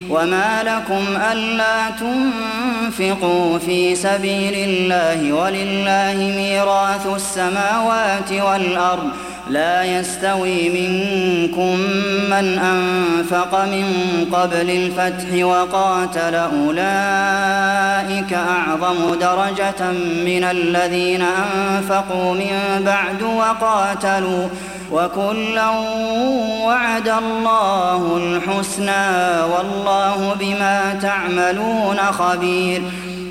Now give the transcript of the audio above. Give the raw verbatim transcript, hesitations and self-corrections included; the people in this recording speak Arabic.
وما لكم ألا تنفقوا في سبيل الله ولله ميراث السماوات والأرض لا يستوي منكم من أنفق من قبل الفتح وقاتل أولئك أعظم درجة من الذين أنفقوا من بعد وقاتلوا وكلا وعد الله الحسنى والله بما تعملون خبير